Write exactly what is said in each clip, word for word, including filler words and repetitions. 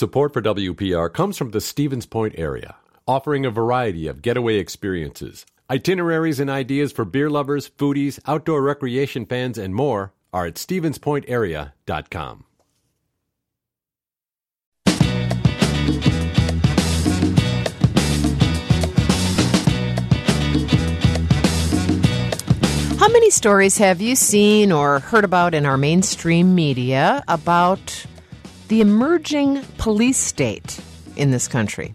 Support for W P R comes from the Stevens Point area, offering a variety of getaway experiences. Itineraries and ideas for beer lovers, foodies, outdoor recreation fans, and more are at stevens point area dot com. How many stories have you seen or heard about in our mainstream media about the emerging police state in this country?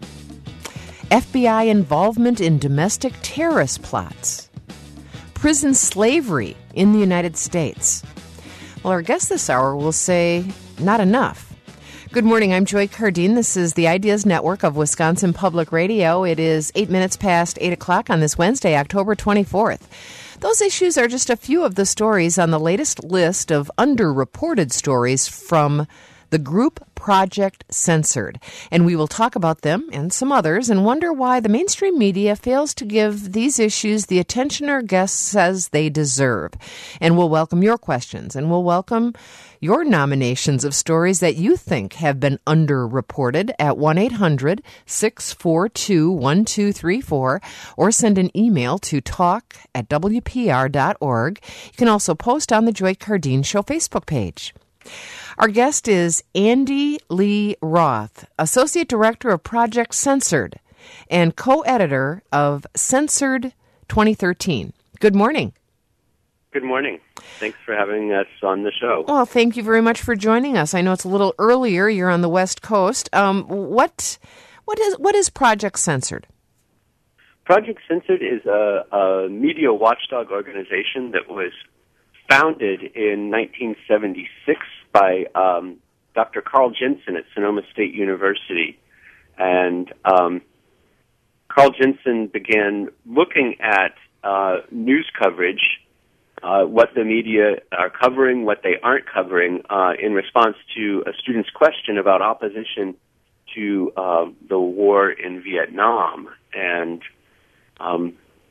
F B I involvement in domestic terrorist plots, prison slavery in the United States. Well, our guest this hour will say not enough. Good morning, I'm Joy Cardine. This is the Ideas Network of Wisconsin Public Radio. It is eight minutes past eight o'clock on this Wednesday, October twenty-fourth. Those issues are just a few of the stories on the latest list of underreported stories from the group Project Censored. And we will talk about them and some others and wonder why the mainstream media fails to give these issues the attention our guest says they deserve. And we'll welcome your questions, and we'll welcome your nominations of stories that you think have been underreported at one eight hundred six four two one two three four, or send an email to talk at w p r dot org. You can also post on the Joy Cardine Show Facebook page. Our guest is Andy Lee Roth, Associate Director of Project Censored and co-editor of Censored twenty thirteen. Good morning. Good morning. Thanks for having us on the show. Well, thank you very much for joining us. I know it's a little earlier. You're on the West Coast. Um, what, what is what is Project Censored? Project Censored is a, a media watchdog organization that was founded in nineteen seventy-six by um, Doctor Carl Jensen at Sonoma State University. And um, Carl Jensen began looking at uh, news coverage, uh, what the media are covering, what they aren't covering, uh, in response to a student's question about opposition to uh, the war in Vietnam. And um,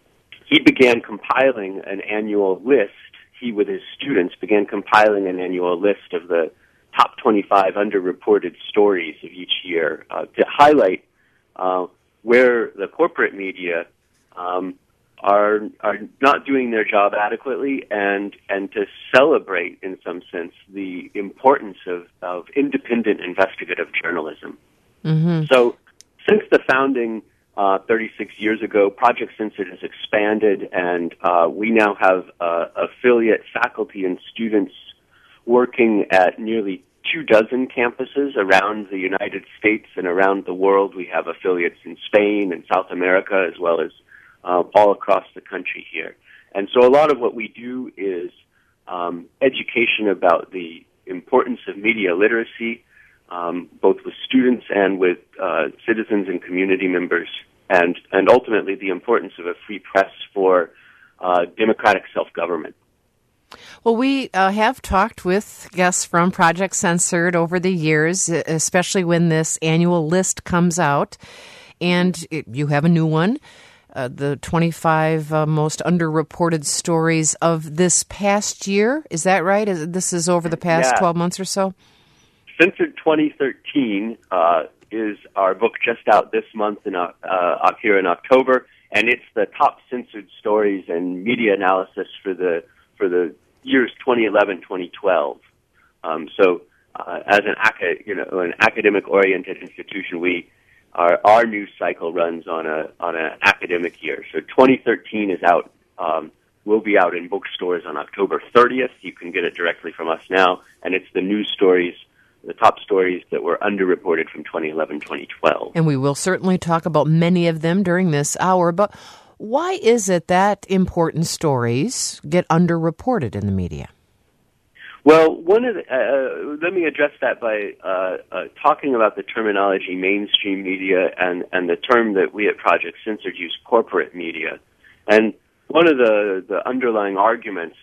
he began compiling an annual list. He, with his students, began compiling an annual list of the top twenty-five underreported stories of each year uh, to highlight uh, where the corporate media um, are are not doing their job adequately, and and to celebrate, in some sense, the importance of, of independent investigative journalism. Mm-hmm. So, since the founding Uh, thirty-six years ago, Project Censored has expanded, and uh, we now have uh, affiliate faculty and students working at nearly two dozen campuses around the United States and around the world. We have affiliates in Spain and South America, as well as uh, all across the country here. And so a lot of what we do is um, education about the importance of media literacy, Um, both with students and with uh, citizens and community members, and, and ultimately the importance of a free press for uh, democratic self-government. Well, we uh, have talked with guests from Project Censored over the years, especially when this annual list comes out, and it, you have a new one, uh, the twenty-five uh, most underreported stories of this past year. Is that right? Is, this is over the past yeah. twelve months or so? Censored twenty thirteen uh, is our book just out this month in uh, uh, here in October, and it's the top censored stories and media analysis for the for the years twenty eleven, twenty twelve. Um, so, uh, as an acad- you know an academic oriented institution, we our our news cycle runs on a on an academic year. So, twenty thirteen is out. Um, will be out in bookstores on October thirtieth. You can get it directly from us now, and it's the news stories, the top stories that were underreported from twenty eleven, twenty twelve. And we will certainly talk about many of them during this hour, but why is it that important stories get underreported in the media? Well, one of the, uh, let me address that by uh, uh, talking about the terminology mainstream media and, and the term that we at Project Censored use, corporate media. And one of the, the underlying arguments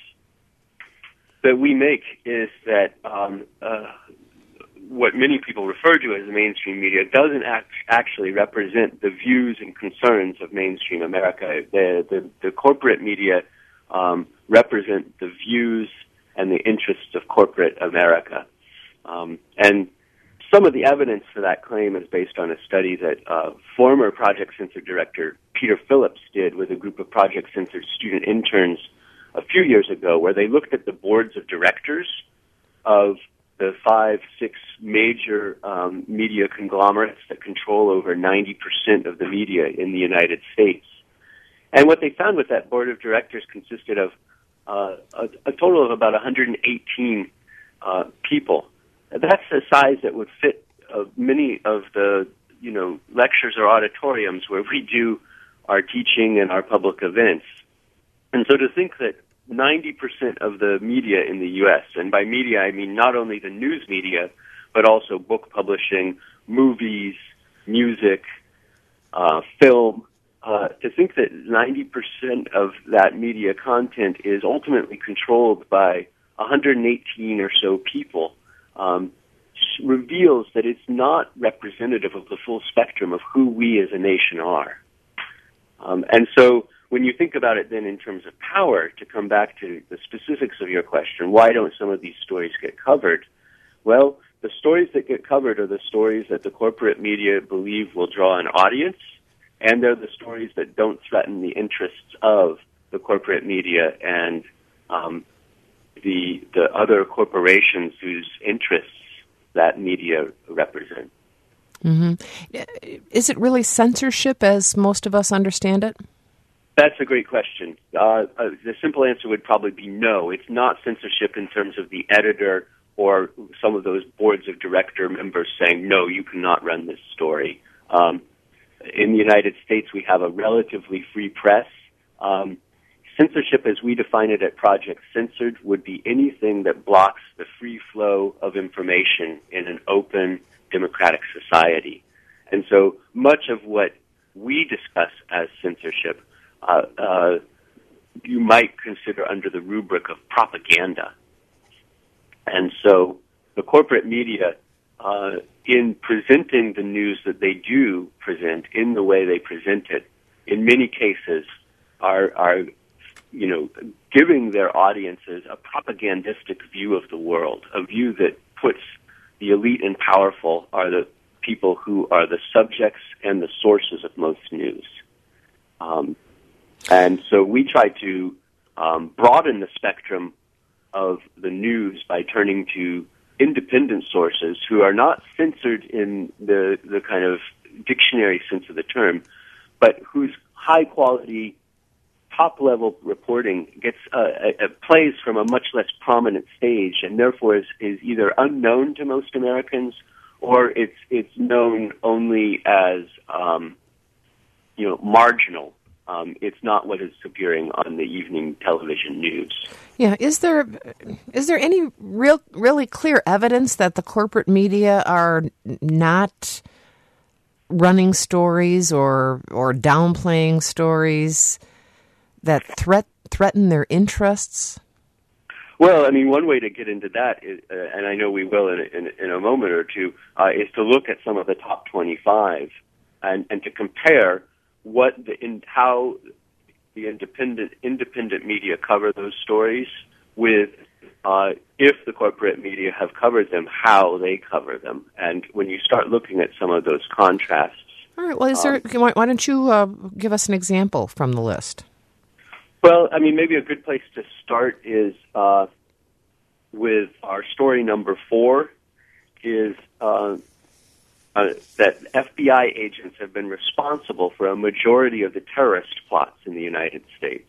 that we make is that um, uh, what many people refer to as the mainstream media doesn't act, actually represent the views and concerns of mainstream America. The, the, the corporate media um, represent the views and the interests of corporate America. Um, and some of the evidence for that claim is based on a study that uh, former Project Censored director Peter Phillips did with a group of Project Censored student interns a few years ago, where they looked at the boards of directors of the five, six major um, media conglomerates that control over ninety percent of the media in the United States. And what they found was that board of directors consisted of uh, a, a total of about one hundred eighteen uh, people. That's a size that would fit uh, many of the, you know, lectures or auditoriums where we do our teaching and our public events. And so to think that ninety percent of the media in the U S, and by media I mean not only the news media, but also book publishing, movies, music, uh, film, uh, to think that ninety percent of that media content is ultimately controlled by one hundred eighteen or so people um, reveals that it's not representative of the full spectrum of who we as a nation are. Um, and so when you think about it then in terms of power, to come back to the specifics of your question, why don't some of these stories get covered? Well, the stories that get covered are the stories that the corporate media believe will draw an audience, and they're the stories that don't threaten the interests of the corporate media and um, the the other corporations whose interests that media represent. Mm-hmm. Is it really censorship as most of us understand it? That's a great question. Uh, uh, the simple answer would probably be no. It's not censorship in terms of the editor or some of those boards of director members saying, no, you cannot run this story. Um, in the United States, we have a relatively free press. Um, censorship, as we define it at Project Censored, would be anything that blocks the free flow of information in an open, democratic society. And so much of what we discuss as censorship Uh, uh, you might consider under the rubric of propaganda. And so the corporate media, uh, in presenting the news that they do present in the way they present it, in many cases are, are you know, giving their audiences a propagandistic view of the world, a view that puts the elite and powerful are the people who are the subjects and the sources of most news. Um, And so we try to um, broaden the spectrum of the news by turning to independent sources who are not censored in the, the kind of dictionary sense of the term, but whose high-quality, top-level reporting gets uh, uh, plays from a much less prominent stage, and therefore is, is either unknown to most Americans or it's it's known only as um, you know marginal. Um, it's not what is appearing on the evening television news. Yeah, is there is there any real, really clear evidence that the corporate media are not running stories or or downplaying stories that threat threaten their interests? Well, I mean, one way to get into that, is, uh, and I know we will in a, in, in a moment or two, uh, is to look at some of the top twenty-five and, and to compare what the in, how the independent independent media cover those stories with uh, if the corporate media have covered them, how they cover them. And when you start looking at some of those contrasts, all right. Well, is there? Um, why, why don't you uh, give us an example from the list? Well, I mean, maybe a good place to start is uh, with our story number four is. Uh, Uh, that F B I agents have been responsible for a majority of the terrorist plots in the United States.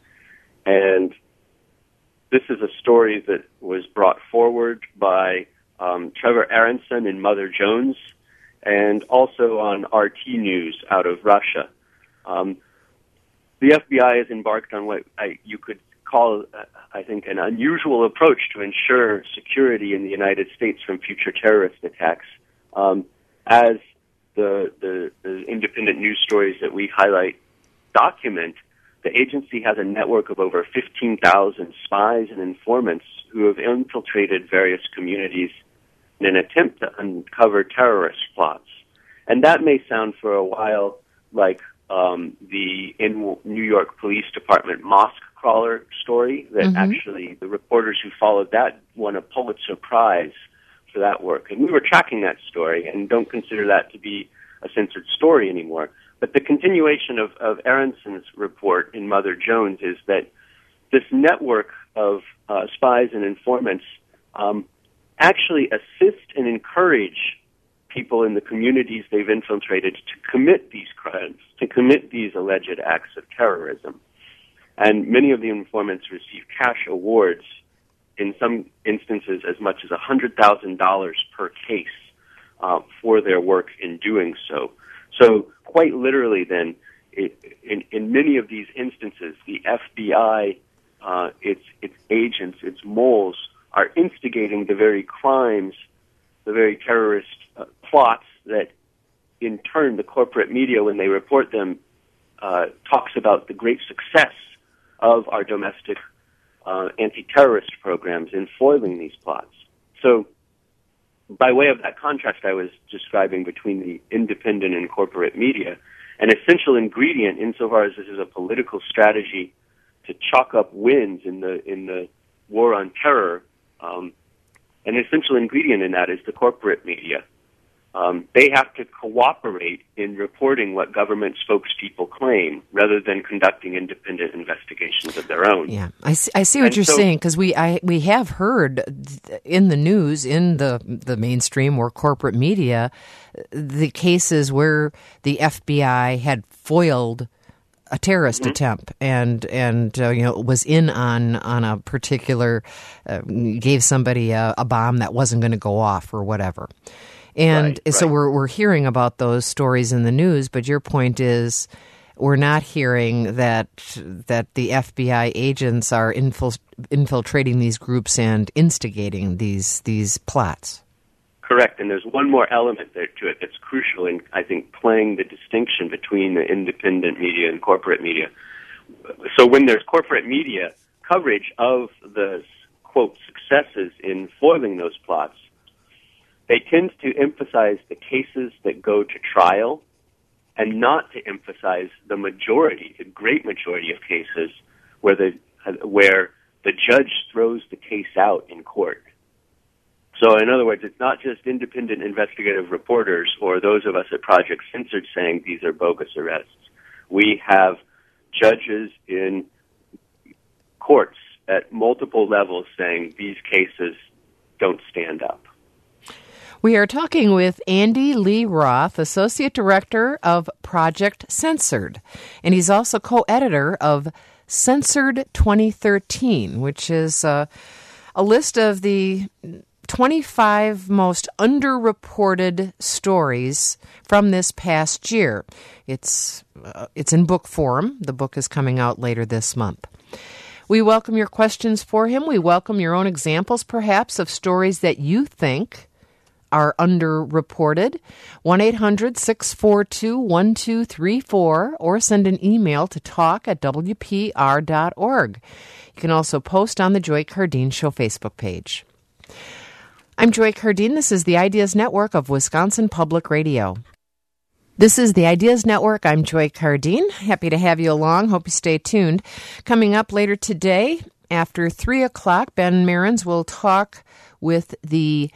And this is a story that was brought forward by um, Trevor Aronson and Mother Jones, and also on R T News out of Russia. Um, the F B I has embarked on what I, you could call, uh, I think, an unusual approach to ensure security in the United States from future terrorist attacks. Um, As the, the, the independent news stories that we highlight document, the agency has a network of over fifteen thousand spies and informants who have infiltrated various communities in an attempt to uncover terrorist plots. And that may sound for a while like um, the in New York Police Department mosque crawler story that mm-hmm. actually the reporters who followed that won a Pulitzer Prize for that work. And we were tracking that story and don't consider that to be a censored story anymore. But the continuation of, of Aronson's report in Mother Jones is that this network of uh, spies and informants um, actually assist and encourage people in the communities they've infiltrated to commit these crimes, to commit these alleged acts of terrorism. And many of the informants receive cash awards, in some instances as much as one hundred thousand dollars per case uh, for their work in doing so. So quite literally then, it, in, in many of these instances, the F B I, uh, its, its agents, its moles, are instigating the very crimes, the very terrorist uh, plots that, in turn, the corporate media, when they report them, uh, talks about the great success of our domestic uh, anti-terrorist programs in foiling these plots. So, by way of that contrast I was describing between the independent and corporate media, an essential ingredient, insofar as this is a political strategy to chalk up wins in the in the war on terror, um, an essential ingredient in that is the corporate media. Um, they have to cooperate in reporting what government spokespeople claim rather than conducting independent investigations of their own. Yeah, I see, I see what and you're so, saying, because we I, we have heard in the news, in the, the mainstream or corporate media, the cases where the F B I had foiled a terrorist mm-hmm. attempt and and uh, you know was in on on a particular uh, gave somebody a, a bomb that wasn't going to go off or whatever. And right, so right. we're we're hearing about those stories in the news, but your point is we're not hearing that that the F B I agents are infil- infiltrating these groups and instigating these these plots. Correct, and there's one more element there to it that's crucial in, I think, playing the distinction between the independent media and corporate media. So when there's corporate media coverage of the, quote, successes in foiling those plots, they tend to emphasize the cases that go to trial and not to emphasize the majority, the great majority of cases where the where the judge throws the case out in court. So in other words, it's not just independent investigative reporters or those of us at Project Censored saying these are bogus arrests. We have judges in courts at multiple levels saying these cases don't stand up. We are talking with Andy Lee Roth, Associate Director of Project Censored, and he's also co-editor of Censored twenty thirteen, which is uh, a list of the twenty-five most underreported stories from this past year. It's uh, it's in book form. The book is coming out later this month. We welcome your questions for him. We welcome your own examples, perhaps, of stories that you think are underreported. one eight hundred six four two one two three four or send an email to talk at w p r dot org. You can also post on the Joy Cardeen Show Facebook page. I'm Joy Cardeen. This is the Ideas Network of Wisconsin Public Radio. This is the Ideas Network. I'm Joy Cardeen. Happy to have you along. Hope you stay tuned. Coming up later today, after three o'clock, Ben Mehrens will talk with the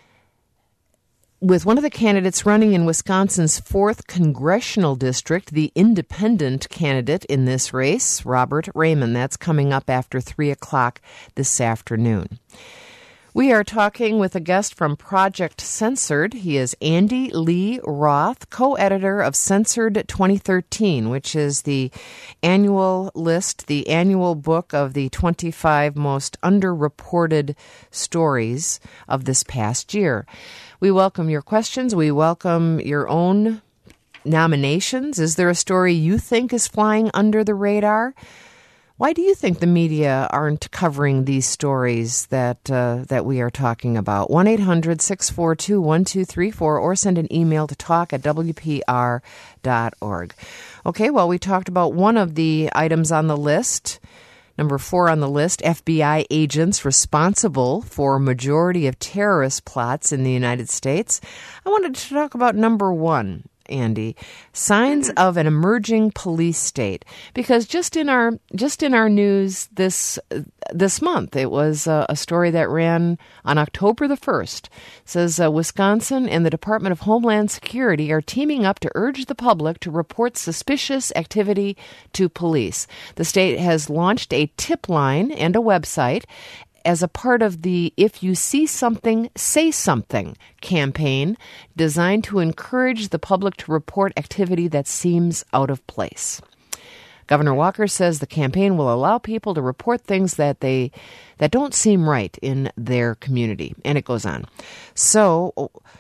with one of the candidates running in Wisconsin's fourth congressional district, the independent candidate in this race, Robert Raymond. That's coming up after three o'clock this afternoon. We are talking with a guest from Project Censored. He is Andy Lee Roth, co-editor of Censored twenty thirteen, which is the annual list, the annual book of the twenty-five most underreported stories of this past year. We welcome your questions. We welcome your own nominations. Is there a story you think is flying under the radar? Why do you think the media aren't covering these stories that uh, that we are talking about? one eight hundred six four two one two three four or send an email to talk at w p r dot org. Okay, well, we talked about one of the items on the list. Number four on the list, F B I agents responsible for a majority of terrorist plots in the United States. I wanted to talk about number one. Andy, signs of an emerging police state. Because just in our just in our news this this month, it was a, a story that ran on October the first. It says uh, Wisconsin and the Department of Homeland Security are teaming up to urge the public to report suspicious activity to police. The state has launched a tip line and a website as a part of the If You See Something, Say Something campaign designed to encourage the public to report activity that seems out of place. Governor Walker says the campaign will allow people to report things that they that don't seem right in their community. And it goes on. So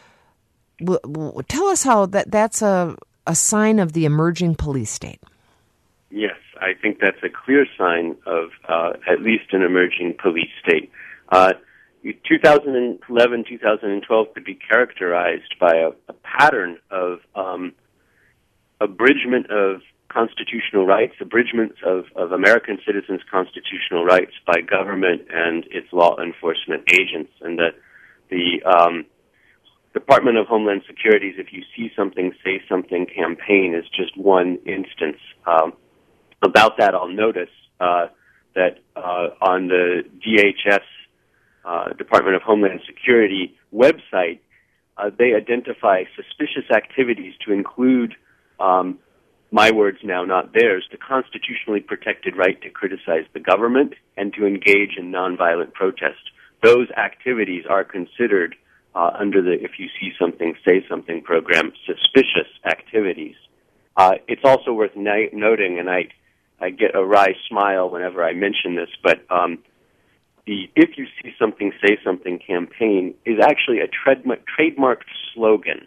w- w- tell us how that, that's a, a sign of the emerging police state. Yes, I think that's a clear sign of uh, at least an emerging police state. Uh, twenty eleven, twenty twelve could be characterized by a, a pattern of um, abridgment of constitutional rights, abridgments of, of American citizens' constitutional rights by government and its law enforcement agents. And the, the um, Department of Homeland Security's If You See Something, Say Something campaign is just one instance. Um, About that, I'll notice uh, that uh, on the D H S, uh, Department of Homeland Security website, uh, they identify suspicious activities to include, um, my words now, not theirs, the constitutionally protected right to criticize the government and to engage in nonviolent protest. Those activities are considered uh, under the If You See Something, Say Something program suspicious activities. Uh, it's also worth ni- noting, and I I get a wry smile whenever I mention this, but um, the If You See Something, Say Something campaign is actually a trademark, trademarked slogan.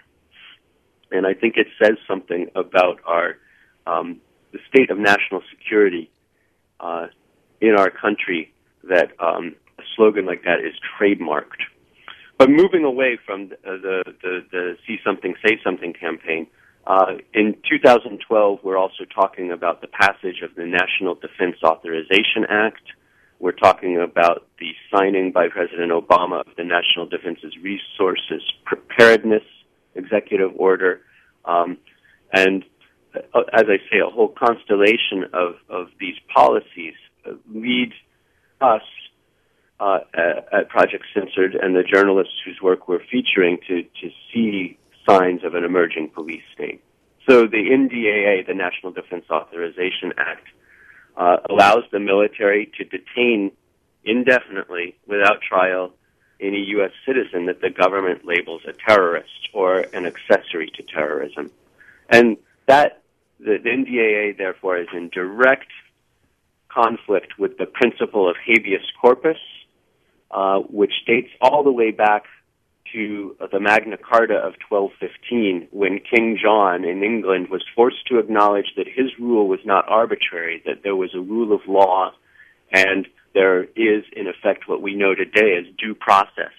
And I think it says something about our um, the state of national security uh, in our country that um, a slogan like that is trademarked. But moving away from the, the, the, the See Something, Say Something campaign, Uh, in two thousand twelve, we're also talking about the passage of the National Defense Authorization Act. We're talking about the signing by President Obama of the National Defense's Resources Preparedness Executive Order. Um, and uh, as I say, a whole constellation of, of these policies uh, lead us uh, at, at Project Censored and the journalists whose work we're featuring to, to see signs of an emerging police state. So the N D A A, the National Defense Authorization Act, uh, allows the military to detain indefinitely, without trial, any U S citizen that the government labels a terrorist or an accessory to terrorism. And that, the, the N D A A, therefore, is in direct conflict with the principle of habeas corpus, uh, which dates all the way back to the Magna Carta of twelve fifteen, when King John in England was forced to acknowledge that his rule was not arbitrary, that there was a rule of law, and there is, in effect, what we know today as due process.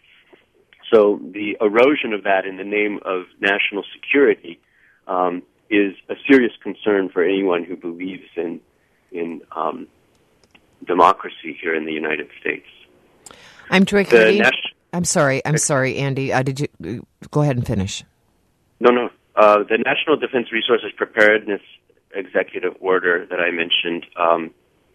So the erosion of that in the name of national security um, is a serious concern for anyone who believes in, in um, democracy here in the United States. I'm Joy Cardine. I'm sorry. I'm sorry, Andy. Uh, did you go ahead and finish? No, no. Uh, the National Defense Resources Preparedness Executive Order that I mentioned um,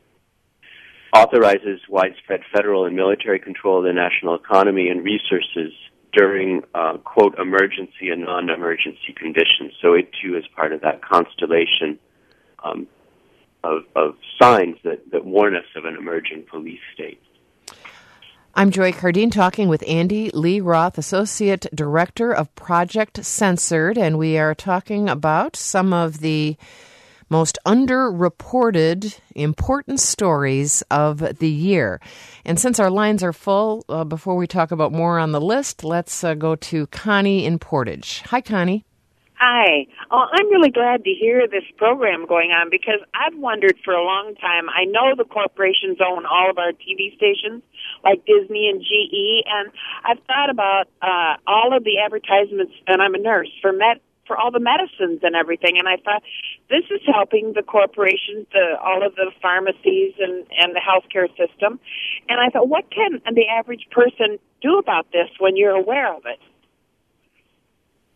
authorizes widespread federal and military control of the national economy and resources during, uh, quote, emergency and non-emergency conditions. So it, too, is part of that constellation um, of, of signs that, that warn us of an emerging police state. I'm Joy Cardine talking with Andy Lee Roth, Associate Director of Project Censored, and we are talking about some of the most underreported important stories of the year. And since our lines are full, uh, before we talk about more on the list, let's uh, go to Connie in Portage. Hi, Connie. Hi. Oh, I'm really glad to hear this program going on because I've wondered for a long time. I know the corporations own all of our T V stations, like Disney and G E, and I've thought about uh, all of the advertisements, and I'm a nurse, for med- for all the medicines and everything, and I thought this is helping the corporations, the, all of the pharmacies and, and the healthcare system. And I thought, what can the average person do about this when you're aware of it?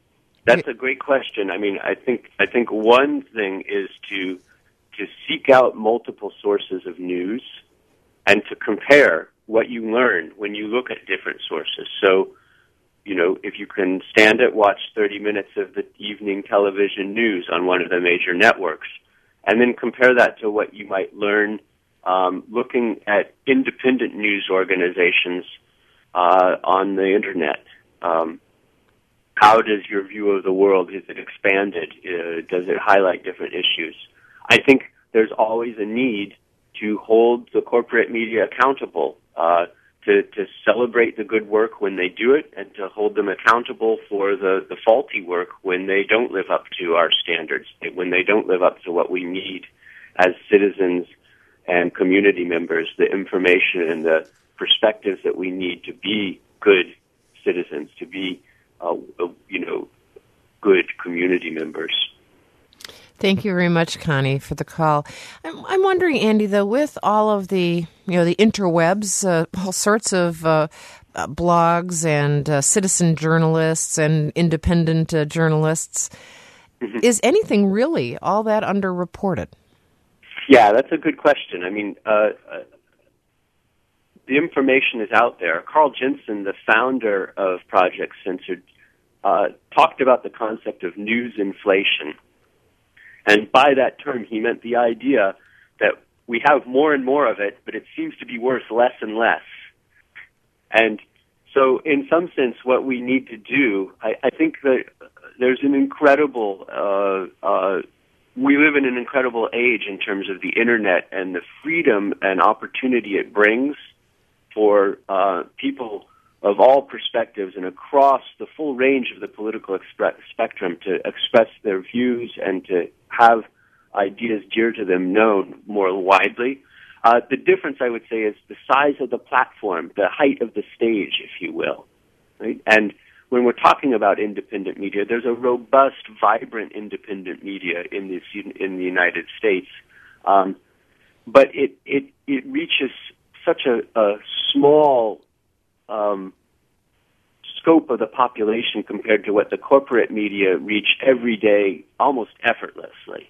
That's a great question. I mean, I think I think one thing is to to seek out multiple sources of news and to compare what you learn when you look at different sources. So, you know, if you can stand it, watch thirty minutes of the evening television news on one of the major networks, and then compare that to what you might learn um, looking at independent news organizations uh, on the Internet. Um, how does your view of the world, is it expanded? Uh, does it highlight different issues? I think there's always a need to hold the corporate media accountable, uh, to, to celebrate the good work when they do it, and to hold them accountable for the, the faulty work when they don't live up to our standards, when they don't live up to what we need as citizens and community members, the information and the perspectives that we need to be good citizens, to be, uh, you know, good community members. Thank you very much, Connie, for the call. I'm, I'm wondering, Andy, though, with all of the, you know, the interwebs, uh, all sorts of uh, uh, blogs and uh, citizen journalists and independent uh, journalists, mm-hmm. is anything really all that underreported? Yeah, that's a good question. I mean, uh, uh, the information is out there. Carl Jensen, the founder of Project Censored, uh, talked about the concept of news inflation. And by that term, he meant the idea that we have more and more of it, but it seems to be worth less and less. And so in some sense, what we need to do, I, I think that there's an incredible, uh, uh, we live in an incredible age in terms of the Internet and the freedom and opportunity it brings for uh, people of all perspectives and across the full range of the political expre- spectrum to express their views and to have ideas dear to them known more widely. Uh, the difference, I would say, is the size of the platform, the height of the stage, if you will. Right? And when we're talking about independent media, there's a robust, vibrant independent media in this in the United States, um, but it it it reaches such a, a small Um, scope of the population compared to what the corporate media reach every day almost effortlessly.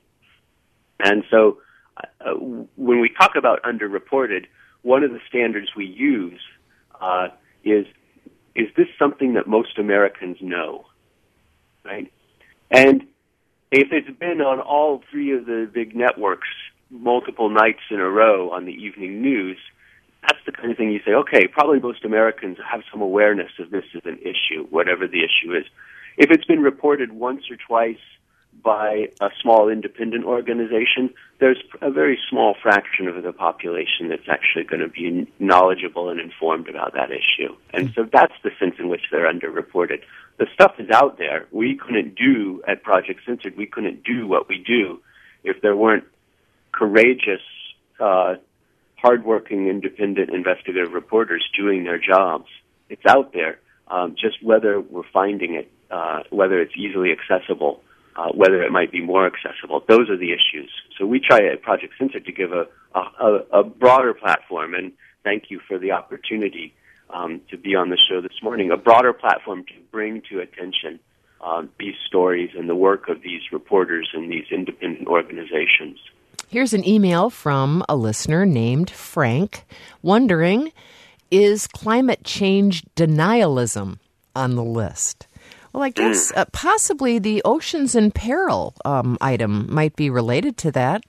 And so uh, when we talk about underreported, one of the standards we use uh, is, is this something that most Americans know, right? And if it's been on all three of the big networks multiple nights in a row on the evening news, that's the kind of thing you say, okay, probably most Americans have some awareness of this as an issue, whatever the issue is. If it's been reported once or twice by a small independent organization, there's a very small fraction of the population that's actually going to be knowledgeable and informed about that issue. And so that's the sense in which they're underreported. The stuff is out there. We couldn't do, at Project Censored, we couldn't do what we do if there weren't courageous, uh, hardworking, independent investigative reporters doing their jobs. It's out there. Um, just whether we're finding it, uh, whether it's easily accessible, uh, whether it might be more accessible. Those are the issues. So we try at Project Censored to give a, a, a broader platform, and thank you for the opportunity um, to be on the show this morning, a broader platform to bring to attention um, these stories and the work of these reporters and these independent organizations. Here's an email from a listener named Frank wondering, is climate change denialism on the list? Well, I guess uh, possibly the Oceans in Peril um, item might be related to that.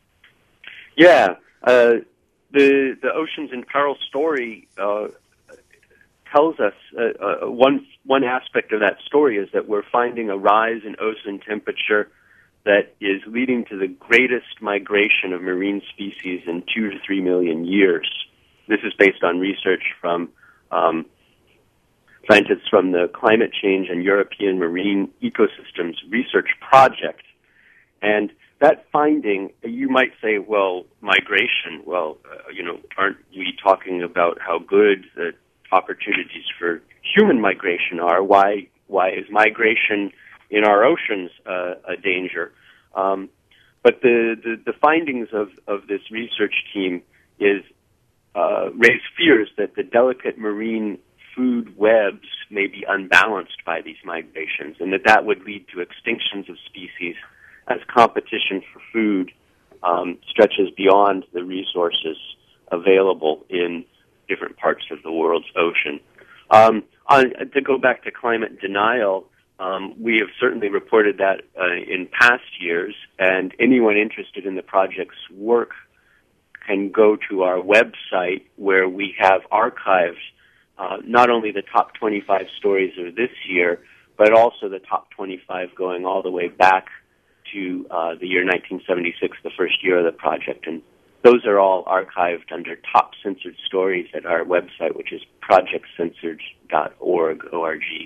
Yeah. Uh, the the Oceans in Peril story uh, tells us uh, uh, one one aspect of that story is that we're finding a rise in ocean temperature that is leading to the greatest migration of marine species in two to three million years. This is based on research from um, scientists from the Climate Change and European Marine Ecosystems Research Project. And that finding, you might say, well, migration, well, uh, you know, aren't we talking about how good the opportunities for human migration are? Why, why is migration in our oceans uh, a danger? Um, but the, the, the findings of, of this research team is uh, raise fears that the delicate marine food webs may be unbalanced by these migrations, and that that would lead to extinctions of species as competition for food um, stretches beyond the resources available in different parts of the world's ocean. Um, on, to go back to climate denial, um, we have certainly reported that uh, in past years, and anyone interested in the project's work can go to our website where we have archived uh, not only the top twenty-five stories of this year, but also the top twenty-five going all the way back to uh, the year nineteen seventy-six, the first year of the project. And those are all archived under top censored stories at our website, which is project censored dot org, O R G.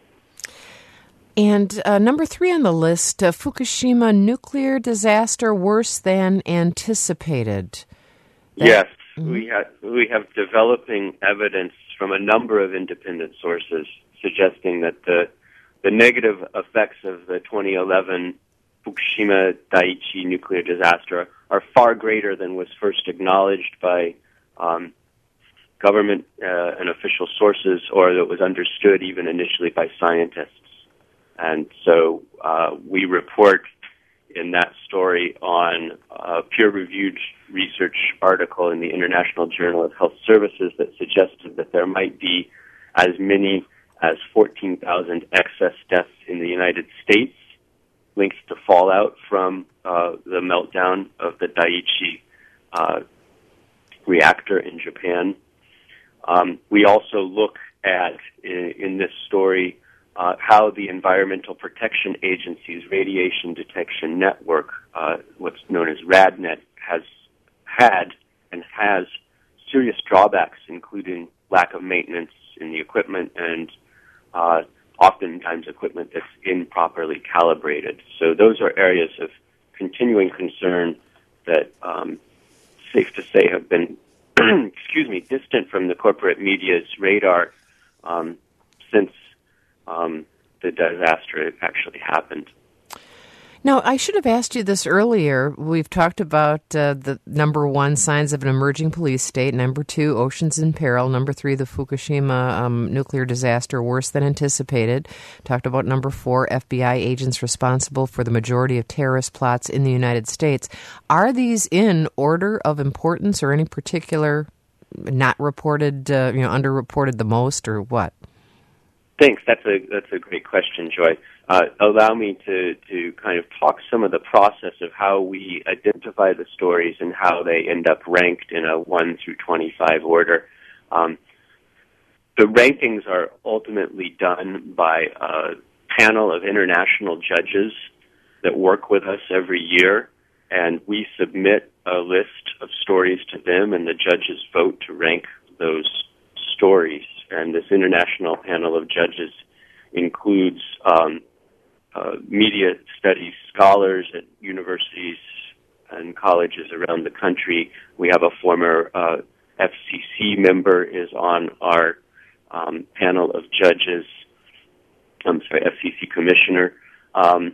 And uh, number three on the list, uh, Fukushima nuclear disaster worse than anticipated. That, yes, mm-hmm. we have we have developing evidence from a number of independent sources suggesting that the the negative effects of the twenty eleven Fukushima Daiichi nuclear disaster are far greater than was first acknowledged by um, government uh, and official sources, or that was understood even initially by scientists. And so uh, we report in that story on a peer-reviewed research article in the International Journal of Health Services that suggested that there might be as many as fourteen thousand excess deaths in the United States linked to fallout from uh, the meltdown of the Daiichi uh, reactor in Japan. Um, we also look at, in, in this story, uh, how the Environmental Protection Agency's Radiation Detection Network, uh, what's known as RADNet, has had and has serious drawbacks, including lack of maintenance in the equipment and uh, oftentimes equipment that's improperly calibrated. So those are areas of continuing concern that, um, safe to say, have been, excuse me, distant from the corporate media's radar um, since um, the disaster actually happened. Now, I should have asked you this earlier. We've talked about uh, the number one, signs of an emerging police state. Number two, oceans in peril. Number three, the Fukushima um, nuclear disaster, worse than anticipated. Talked about number four, F B I agents responsible for the majority of terrorist plots in the United States. Are these in order of importance, or any particular not reported, uh, you know, underreported the most, or what? Thanks. That's a that's a great question, Joy. Uh, allow me to, to kind of talk some of the process of how we identify the stories and how they end up ranked in a one through twenty-five order. Um, the rankings are ultimately done by a panel of international judges that work with us every year, and we submit a list of stories to them, and the judges vote to rank those stories. And this international panel of judges includes um, uh, media studies scholars at universities and colleges around the country. We have a former uh, F C C member is on our um, panel of judges. I'm sorry, F C C commissioner. Um,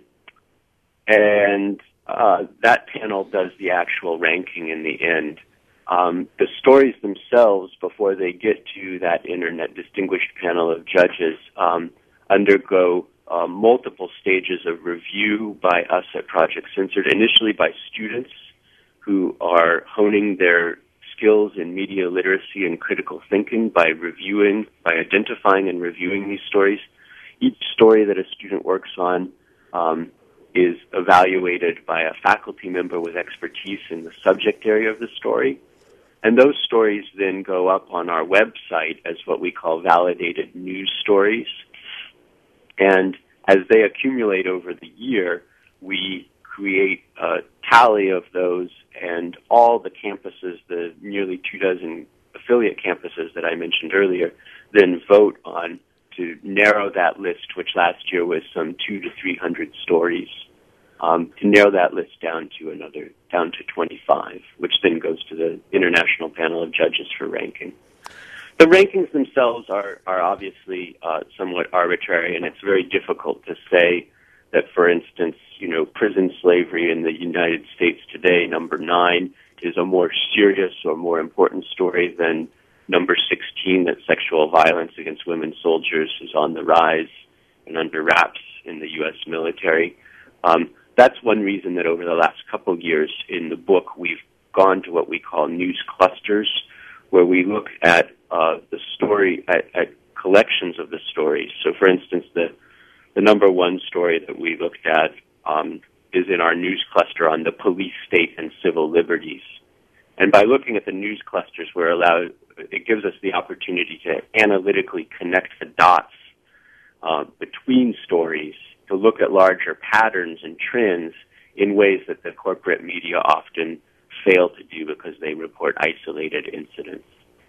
and uh, that panel does the actual ranking in the end. Um, the stories themselves, before they get to that internet distinguished panel of judges, um, undergo uh, multiple stages of review by us at Project Censored, initially by students who are honing their skills in media literacy and critical thinking by reviewing, by identifying and reviewing these stories. Each story that a student works on um, is evaluated by a faculty member with expertise in the subject area of the story. And those stories then go up on our website as what we call validated news stories. And as they accumulate over the year, we create a tally of those, and all the campuses, the nearly two dozen affiliate campuses that I mentioned earlier, then vote on to narrow that list, which last year was some two to three hundred stories, um, to narrow that list down to another, down to twenty-five, which then goes to the international panel of judges for ranking. The rankings themselves are, are obviously uh, somewhat arbitrary, and it's very difficult to say that, for instance, you know, prison slavery in the United States today, number nine, is a more serious or more important story than number sixteen, that sexual violence against women soldiers is on the rise and under wraps in the U S military. Um, that's one reason that over the last couple of years in the book we've gone to what we call news clusters, where we look at uh, the story, at, at collections of the stories. So, for instance, the the number one story that we looked at um, is in our news cluster on the police state and civil liberties. And by looking at the news clusters, we're allowed, it gives us the opportunity to analytically connect the dots uh, between stories, to look at larger patterns and trends in ways that the corporate media often fail to do because they report isolated incidents.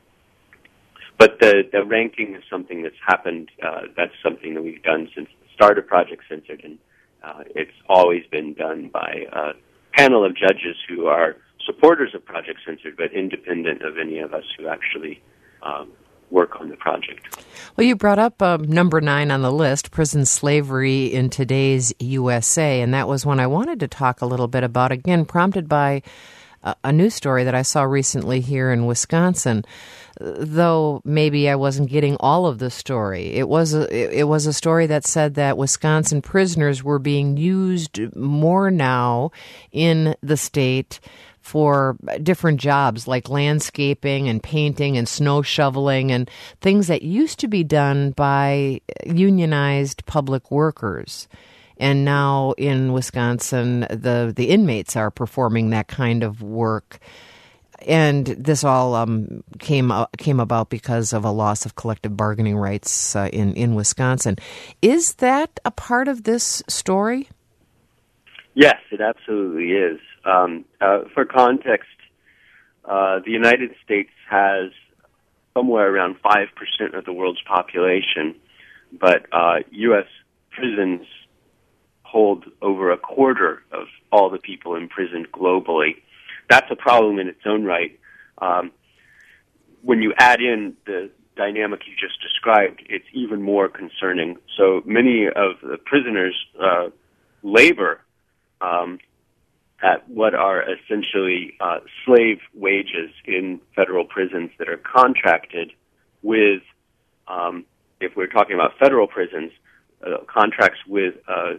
But the, the ranking is something that's happened, uh, that's something that we've done since the start of Project Censored, and uh, it's always been done by a panel of judges who are supporters of Project Censored, but independent of any of us who actually um, work on the project. Well, you brought up uh, number nine on the list, prison slavery in today's U S A, and that was one I wanted to talk a little bit about, again, prompted by a, a news story that I saw recently here in Wisconsin. Though maybe I wasn't getting all of the story. It was a, it was a story that said that Wisconsin prisoners were being used more now in the state for different jobs like landscaping and painting and snow shoveling and things that used to be done by unionized public workers. And now in Wisconsin, the, the inmates are performing that kind of work. And this all um, came uh, came about because of a loss of collective bargaining rights uh, in, in Wisconsin. Is that a part of this story? Yes, it absolutely is. Um, uh, for context, uh, the United States has somewhere around five percent of the world's population, but uh, U S prisons hold over a quarter of all the people imprisoned globally. That's a problem in its own right. Um, when you add in the dynamic you just described, it's even more concerning. So many of the prisoners uh, labor um, at what are essentially uh, slave wages in federal prisons that are contracted with, um, if we're talking about federal prisons, uh, contracts with a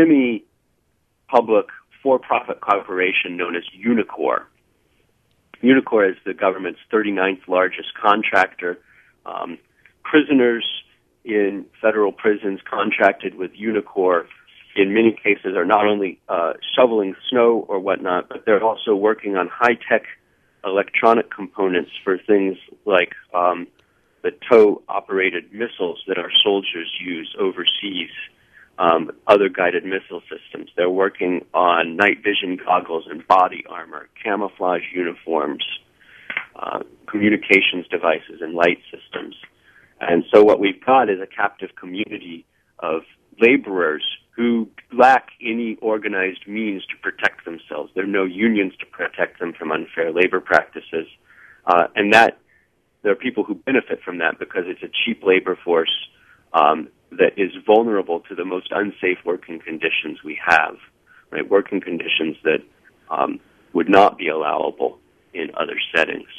semi-public for-profit corporation known as Unicor. Unicor is the government's thirty-ninth largest contractor. Um, prisoners in federal prisons contracted with Unicor in many cases are not only uh, shoveling snow or whatnot, but they're also working on high-tech electronic components for things like um, the tow-operated missiles that our soldiers use overseas. Um, other guided missile systems. They're working on night vision goggles and body armor, camouflage uniforms, uh, communications devices, and light systems. And so what we've got is a captive community of laborers who lack any organized means to protect themselves. There are no unions to protect them from unfair labor practices. Uh, and that there are people who benefit from that because it's a cheap labor force um, that is vulnerable to the most unsafe working conditions we have, right? Working conditions that um, would not be allowable in other settings.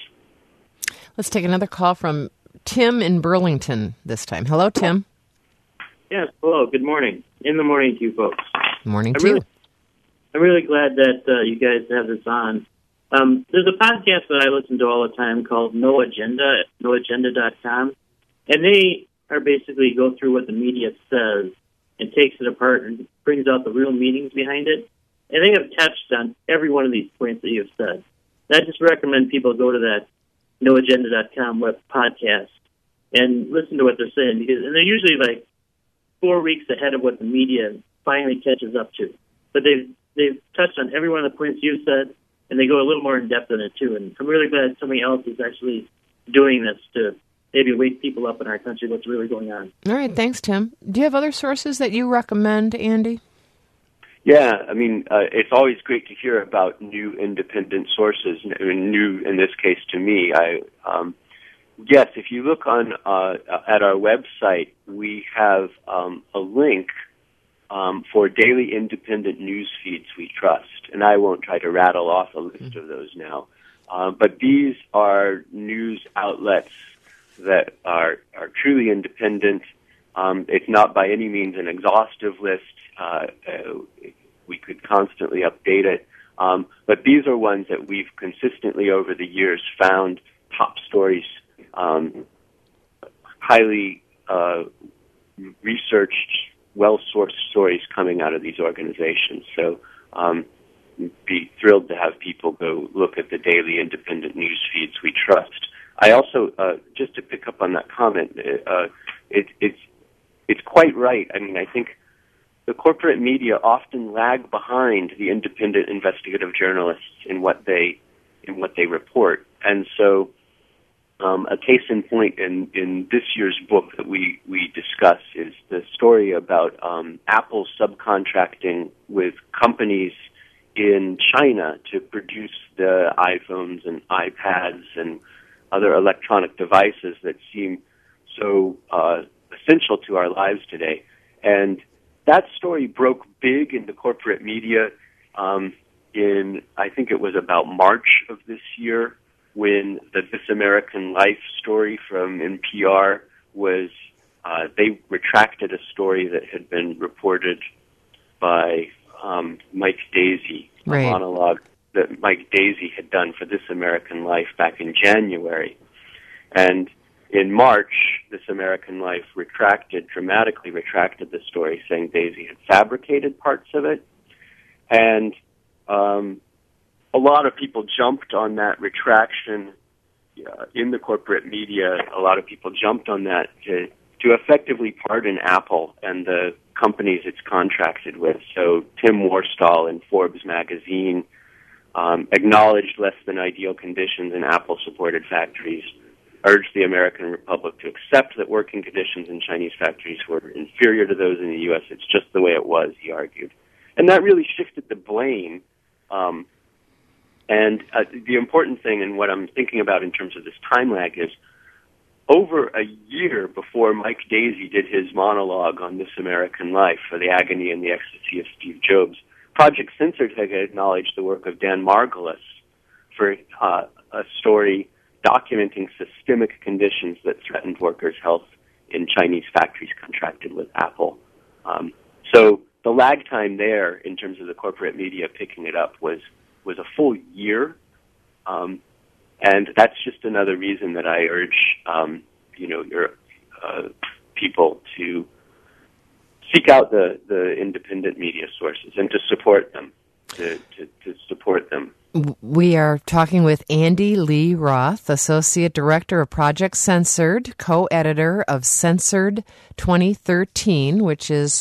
Let's take another call from Tim in Burlington this time. Hello, Tim. Yes, hello. Good morning. In the morning to you folks. Morning I'm to really, you. I'm really glad that uh, you guys have this on. Um, there's a podcast that I listen to all the time called No Agenda at no agenda dot com, and they are basically go through what the media says and takes it apart and brings out the real meanings behind it. And they have touched on every one of these points that you've said. And I just recommend people go to that no agenda dot com web podcast and listen to what they're saying, because and they're usually like four weeks ahead of what the media finally catches up to. But they've they've touched on every one of the points you've said, and they go a little more in depth on it too. And I'm really glad somebody else is actually doing this to maybe wake people up in our country what's really going on. All right, thanks, Tim. Do you have other sources that you recommend, Andy? Yeah, I mean, uh, it's always great to hear about new independent sources, new in this case to me. I um, yes, if you look on uh, at our website, we have um, a link um, for daily independent news feeds we trust, and I won't try to rattle off a list of those now. Uh, but these are news outlets that are, are truly independent. Um, it's not by any means an exhaustive list. Uh, uh, we could constantly update it. Um, but these are ones that we've consistently over the years found top stories, um, highly uh, researched, well-sourced stories coming out of these organizations. So um, be thrilled to have people go look at the daily independent news feeds we trust. I also, uh, just to pick up on that comment, uh, it, it's it's quite right. I mean, I think the corporate media often lag behind the independent investigative journalists in what they in what they report, and so um, a case in point in, in this year's book that we we discuss is the story about um, Apple subcontracting with companies in China to produce the iPhones and iPads and other electronic devices that seem so uh, essential to our lives today. And that story broke big in the corporate media um, in, I think it was about March of this year, when the This American Life story from N P R was, uh, they retracted a story that had been reported by um, Mike Daisey, right. a monologue that Mike Daisey had done for This American Life back in January. And in March, This American Life retracted, dramatically retracted the story, saying Daisey had fabricated parts of it. And um, a lot of people jumped on that retraction uh, in the corporate media. A lot of people jumped on that to, to effectively pardon Apple and the companies it's contracted with. So Tim Worstall in Forbes magazine um, acknowledged less than ideal conditions in Apple-supported factories, urged the American Republic to accept that working conditions in Chinese factories were inferior to those in the U S. It's just the way it was, he argued. And that really shifted the blame. Um, and uh, the important thing, and what I'm thinking about in terms of this time lag, is over a year before Mike Daisey did his monologue on This American Life, for the agony and the ecstasy of Steve Jobs, Project Censored had acknowledged the work of Dan Margolis for uh, a story documenting systemic conditions that threatened workers' health in Chinese factories contracted with Apple. Um, so the lag time there, in terms of the corporate media picking it up, was was a full year, um, and that's just another reason that I urge um, you know your uh, people to seek out the, the independent media sources and to support them, to, to, to support them. We are talking with Andy Lee Roth, Associate Director of Project Censored, co-editor of Censored twenty thirteen, which is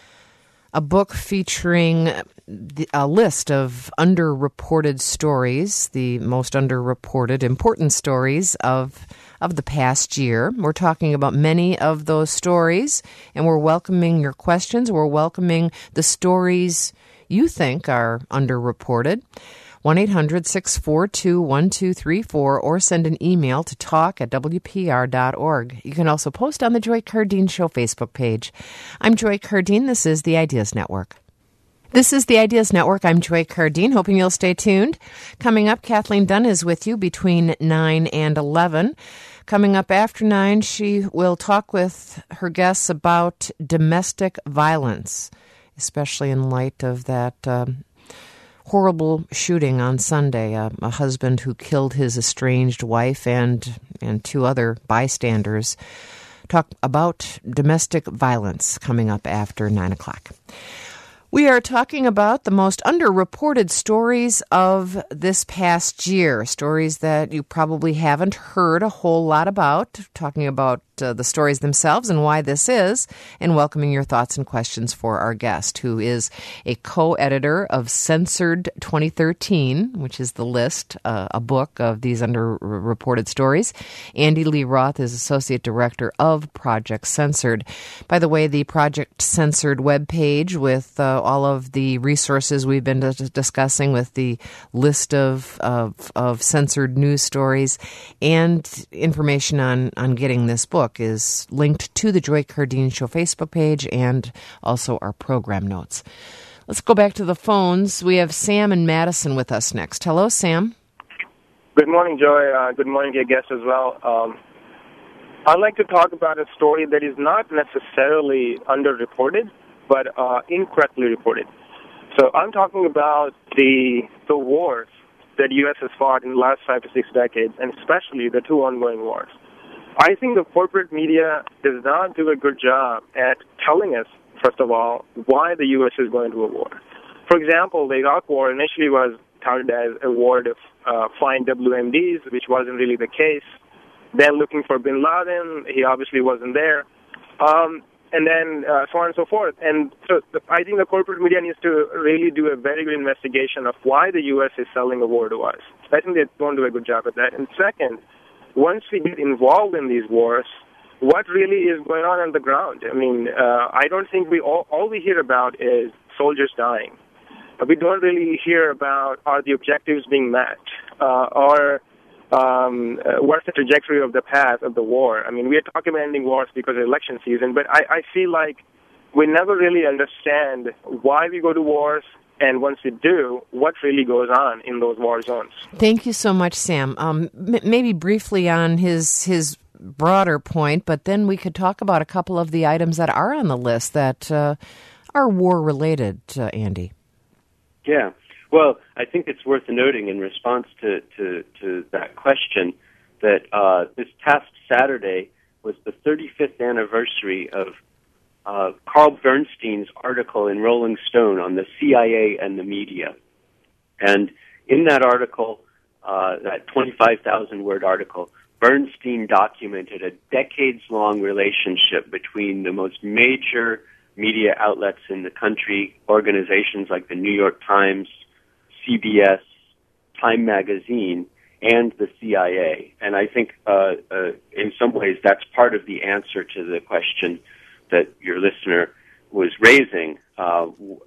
a book featuring a list of underreported stories, the most underreported important stories of of the past year. We're talking about many of those stories, and we're welcoming your questions. We're welcoming the stories you think are underreported. one eight hundred six four two one two three four, or send an email to talk at w p r dot org. You can also post on the Joy Cardine Show Facebook page. I'm Joy Cardine. This is the Ideas Network. This is the Ideas Network. I'm Joy Cardine, hoping you'll stay tuned. Coming up, Kathleen Dunn is with you between nine and eleven. Coming up after nine, she will talk with her guests about domestic violence, especially in light of that um, horrible shooting on Sunday, uh, a husband who killed his estranged wife and and two other bystanders. Talk about domestic violence coming up after nine o'clock. We are talking about the most underreported stories of this past year, stories that you probably haven't heard a whole lot about, talking about uh, the stories themselves and why this is, and welcoming your thoughts and questions for our guest, who is a co-editor of Censored twenty thirteen, which is the list, uh, a book of these underreported stories. Andy Lee Roth is Associate Director of Project Censored. By the way, the Project Censored webpage with uh, all of the resources we've been d- discussing, with the list of, of of censored news stories and information on, on getting this book, is linked to the Joy Cardine Show Facebook page and also our program notes. Let's go back to the phones. We have Sam and Madison with us next. Hello, Sam. Good morning, Joy. Uh, good morning to your guests as well. Um, I'd like to talk about a story that is not necessarily underreported, but uh, incorrectly reported. So I'm talking about the the wars that the U S has fought in the last five to six decades, and especially the two ongoing wars. I think the corporate media does not do a good job at telling us, first of all, why the U S is going to a war. For example, the Iraq War initially was touted as a war to uh, find W M Ds, which wasn't really the case. Then looking for bin Laden, he obviously wasn't there. Um, and then uh, so on and so forth. And so the, I think the corporate media needs to really do a very good investigation of why the U S is selling a war to us. I think they don't do a good job at that. And second, once we get involved in these wars, what really is going on on the ground? I mean, uh, I don't think we all, all we hear about is soldiers dying. We don't really hear about are the objectives being met, uh, or um, uh, what's the trajectory of the path of the war. I mean, we are talking about ending wars because of election season, but I, I feel like we never really understand why we go to wars, and once we do, what really goes on in those war zones. Thank you so much, Sam. Um, m- maybe briefly on his his broader point, but then we could talk about a couple of the items that are on the list that uh, are war-related, uh, Andy. Yeah. Well, I think it's worth noting in response to, to, to that question that uh, this past Saturday was the thirty-fifth anniversary of uh, Carl Bernstein's article in Rolling Stone on the C I A and the media. And in that article, uh, that twenty-five thousand word article, Bernstein documented a decades-long relationship between the most major media outlets in the country, organizations like the New York Times, C B S, Time Magazine, and the C I A. And I think uh, uh, in some ways that's part of the answer to the question that your listener was raising. Uh,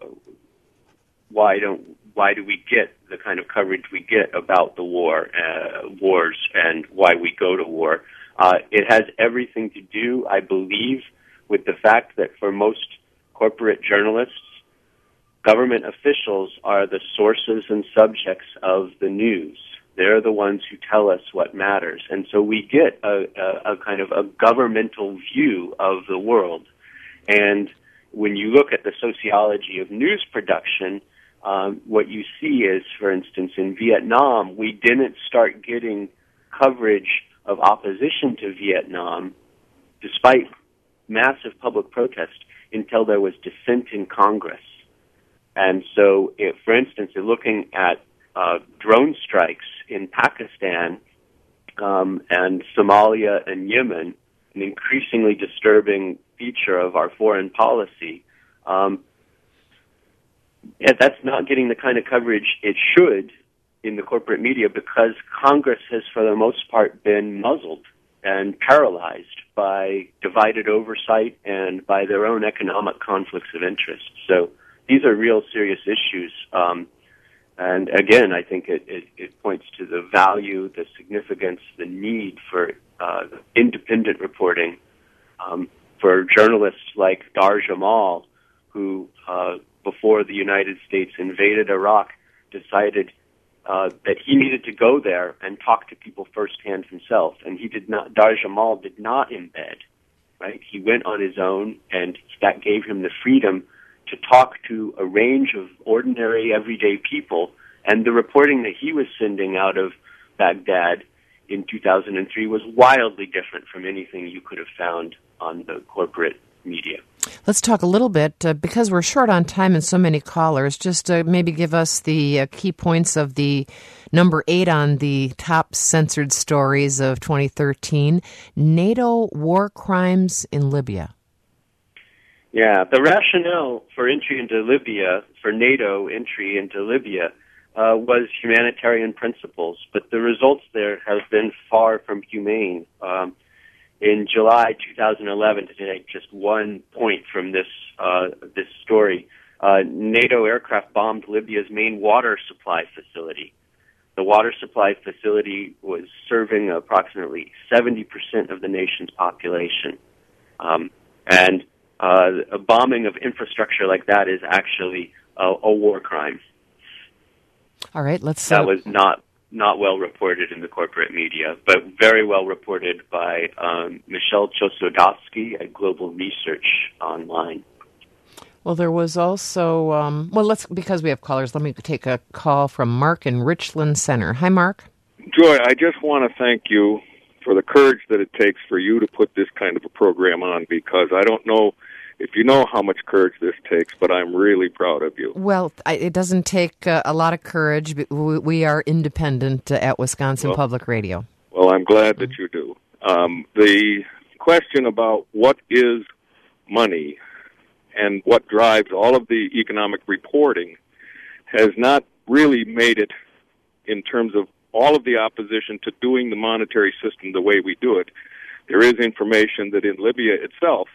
why don't why do we get the kind of coverage we get about the war, uh, wars, and why we go to war? Uh, it has everything to do, I believe, with the fact that for most corporate journalists, government officials are the sources and subjects of the news. They're the ones who tell us what matters. And so we get a, a, a kind of a governmental view of the world. And when you look at the sociology of news production, um, what you see is, for instance, in Vietnam, we didn't start getting coverage of opposition to Vietnam, despite massive public protest, until there was dissent in Congress. And so, if, for instance, in looking at uh, drone strikes in Pakistan um, and Somalia and Yemen, an increasingly disturbing feature of our foreign policy, um, that's not getting the kind of coverage it should in the corporate media because Congress has, for the most part, been muzzled and paralyzed by divided oversight and by their own economic conflicts of interest. So these are real serious issues. Um, and again, I think it, it, it points to the value, the significance, the need for uh, independent reporting um, for journalists like Dar Jamal, who, uh, before the United States invaded Iraq, decided Uh, that he needed to go there and talk to people firsthand himself, and he did not. Dar Jamal did not embed, right? He went on his own, and that gave him the freedom to talk to a range of ordinary, everyday people. And the reporting that he was sending out of Baghdad in two thousand three was wildly different from anything you could have found on the corporate media. Let's talk a little bit, uh, because we're short on time and so many callers, just uh, maybe give us the uh, key points of the number eight on the top censored stories of twenty thirteen, NATO war crimes in Libya. Yeah, the rationale for entry into Libya, for NATO entry into Libya, uh, was humanitarian principles, but the results there have been far from humane. Um, In July two thousand eleven, to take just one point from this uh, this story, uh, NATO aircraft bombed Libya's main water supply facility. The water supply facility was serving approximately seventy percent of the nation's population. Um, and uh, a bombing of infrastructure like that is actually a, a war crime. All right, let's... That uh, was not not well reported in the corporate media, but very well reported by um, Michelle Chosodowski at Global Research Online. Well, there was also, um, well, let's, because we have callers, let me take a call from Mark in Richland Center. Hi, Mark. Joy, I just want to thank you for the courage that it takes for you to put this kind of a program on, because I don't know if you know how much courage this takes, but I'm really proud of you. Well, I, it doesn't take uh, a lot of courage. We, we are independent uh, at Wisconsin well, Public Radio. Well, I'm glad that you do. Um, the question about what is money and what drives all of the economic reporting has not really made it in terms of all of the opposition to doing the monetary system the way we do it. There is information that in Libya itself,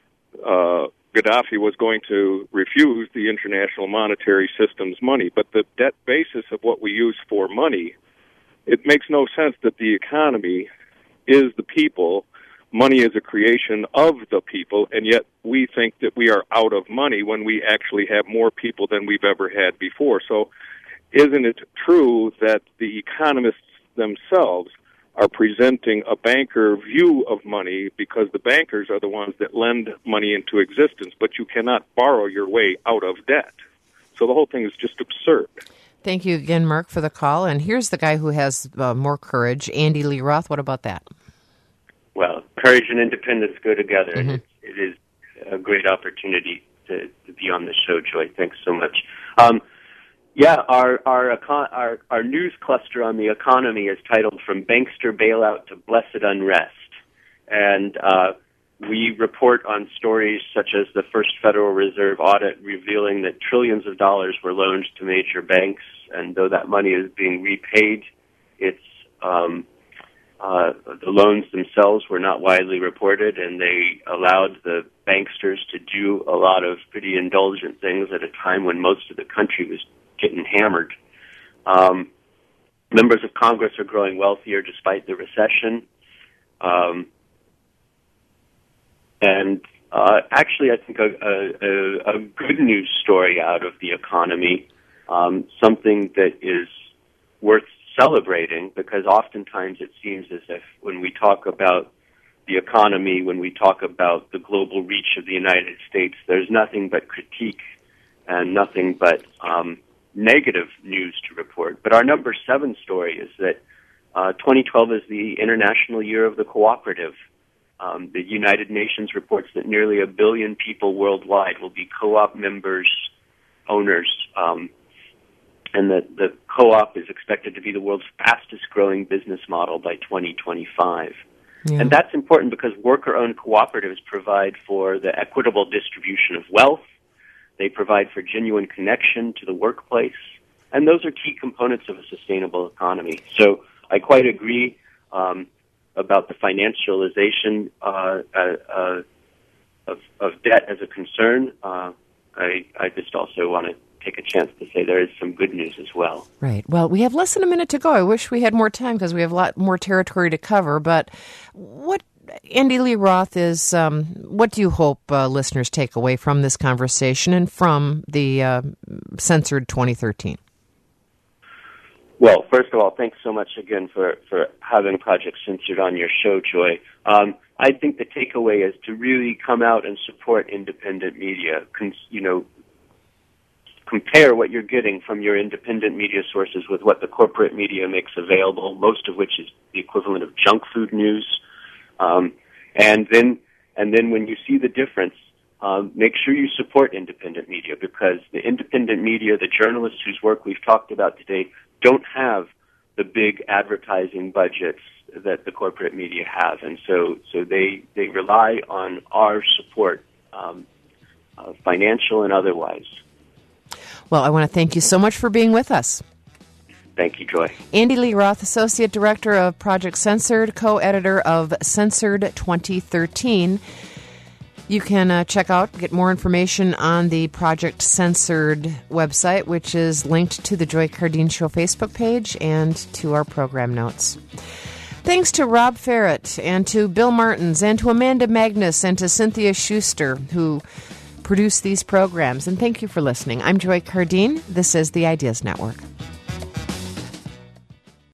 uh, Gaddafi was going to refuse the international monetary system's money. But the debt basis of what we use for money, it makes no sense that the economy is the people. Money is a creation of the people, and yet we think that we are out of money when we actually have more people than we've ever had before. So isn't it true that the economists themselves are presenting a banker view of money, because the bankers are the ones that lend money into existence, but you cannot borrow your way out of debt? So the whole thing is just absurd. Thank you again, Mark, for the call. And here's the guy who has uh, more courage, Andy Lee Roth. What about that? Well, courage and independence go together. Mm-hmm. It, it is a great opportunity to, to be on the show, Joy. Thanks so much. Um, yeah, our our, econ- our our news cluster on the economy is titled "From Bankster Bailout to Blessed Unrest," and uh, we report on stories such as the first Federal Reserve audit revealing that trillions of dollars were loaned to major banks, and though that money is being repaid, it's um, Uh, the loans themselves were not widely reported, and they allowed the banksters to do a lot of pretty indulgent things at a time when most of the country was getting hammered. Um, members of Congress are growing wealthier despite the recession. Um, and uh, actually, I think a, a, a good news story out of the economy, um, something that is worth celebrating, because oftentimes it seems as if when we talk about the economy, when we talk about the global reach of the United States, there's nothing but critique and nothing but um, negative news to report. But our number seven story is that uh, twenty twelve is the International Year of the Cooperative. Um, the United Nations reports that nearly a billion people worldwide will be co-op members, owners, um, and that the co-op is expected to be the world's fastest-growing business model by twenty twenty-five. Yeah. And that's important because worker-owned cooperatives provide for the equitable distribution of wealth. They provide for genuine connection to the workplace, and those are key components of a sustainable economy. So I quite agree um, about the financialization uh, uh, uh, of, of debt as a concern. Uh, I, I just also want to take a chance to say there is some good news as well. Right. Well, we have less than a minute to go. I wish we had more time because we have a lot more territory to cover. But what, Andy Lee Roth, is um, what do you hope uh, listeners take away from this conversation and from the uh, Censored twenty thirteen? Well, first of all, thanks so much again for, for having Project Censored on your show, Joy. Um, I think the takeaway is to really come out and support independent media. Con- you know, compare what you're getting from your independent media sources with what the corporate media makes available, most of which is the equivalent of junk food news. Um, and then, and then when you see the difference, um, make sure you support independent media, because the independent media, the journalists whose work we've talked about today, don't have the big advertising budgets that the corporate media have, and so so they they rely on our support, um, uh, financial and otherwise. Well, I want to thank you so much for being with us. Thank you, Joy. Andy Lee Roth, Associate Director of Project Censored, co-editor of Censored twenty thirteen. You can uh, check out, get more information on the Project Censored website, which is linked to the Joy Cardeen Show Facebook page and to our program notes. Thanks to Rob Ferret and to Bill Martins and to Amanda Magnus and to Cynthia Schuster, who produce these programs. And thank you for listening. I'm Joy Cardeen. This is the Ideas Network.